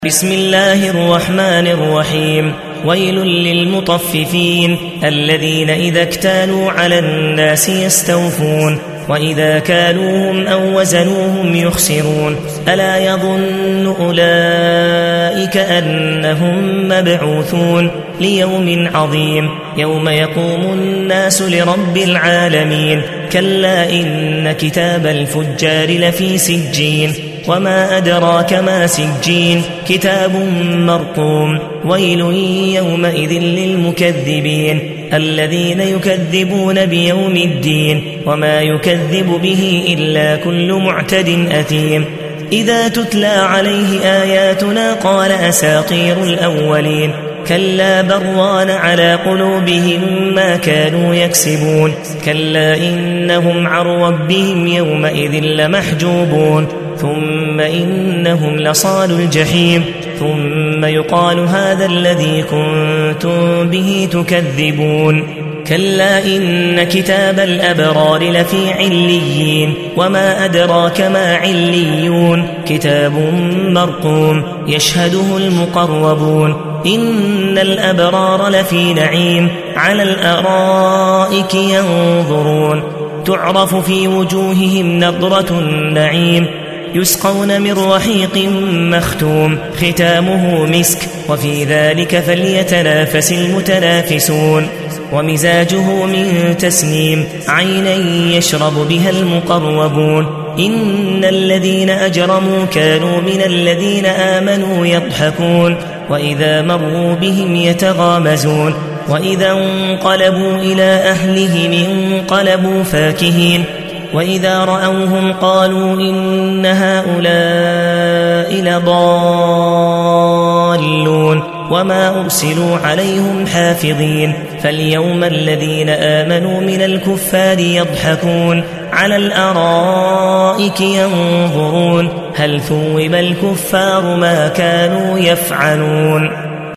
بسم الله الرحمن الرحيم. ويل للمطففين الذين إذا اكتالوا على الناس يستوفون وإذا كالوهم أو وزنوهم يخسرون ألا يظن أولئك أنهم مبعوثون ليوم عظيم يوم يقوم الناس لرب العالمين كلا إن كتاب الفجار لفي سجين وما أدراك ما سجين كتاب مرقوم ويل يومئذ للمكذبين الذين يكذبون بيوم الدين وما يكذب به إلا كل معتد أثيم إذا تتلى عليه آياتنا قال أساطير الأولين كلا بران على قلوبهم ما كانوا يكسبون كلا إنهم عن ربهم يومئذ لمحجوبون ثم إنهم لصالوا الجحيم ثم يقال هذا الذي كنتم به تكذبون كلا إن كتاب الأبرار لفي عليين وما أدراك ما عليون كتاب مرقوم يشهده المقربون إن الأبرار لفي نعيم على الأرائك ينظرون تعرف في وجوههم نضرة النعيم يسقون من رحيق مختوم ختامه مسك وفي ذلك فليتنافس المتنافسون ومزاجه من تسنيم عينا يشرب بها المقربون إن الذين أجرموا كانوا من الذين آمنوا يضحكون وإذا مروا بهم يتغامزون وإذا انقلبوا إلى أهلهم انقلبوا فاكهين وإذا رأوهم قالوا إن هؤلاء لضالون وما أرسلوا عليهم حافظين فاليوم الذين آمنوا من الكفار يضحكون على الأرائك ينظرون هل ثوب الكفار ما كانوا يفعلون